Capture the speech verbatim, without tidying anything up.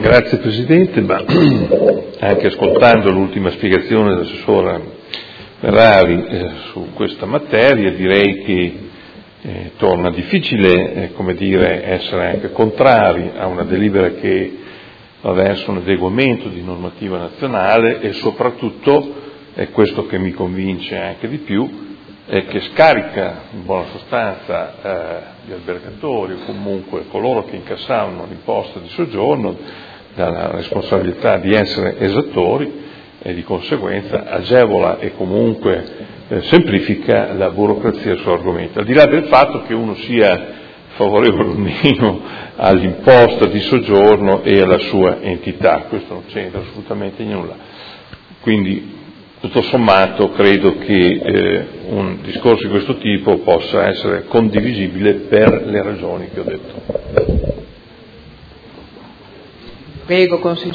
Grazie Presidente, ma anche ascoltando l'ultima spiegazione dell'assessora Ferrari eh, su questa materia direi che eh, torna difficile eh, come dire, essere anche contrari a una delibera che va verso un adeguamento di normativa nazionale e soprattutto, è questo che mi convince anche di più, è che scarica in buona sostanza eh, gli albergatori o comunque coloro che incassavano l'imposta di soggiorno dalla responsabilità di essere esattori e di conseguenza agevola e comunque eh, semplifica la burocrazia sull'argomento. Al di là del fatto che uno sia favorevole o meno all'imposta di soggiorno e alla sua entità, questo non c'entra assolutamente nulla. Quindi tutto sommato credo che eh, un discorso di questo tipo possa essere condivisibile per le ragioni che ho detto. Prego, consigliere.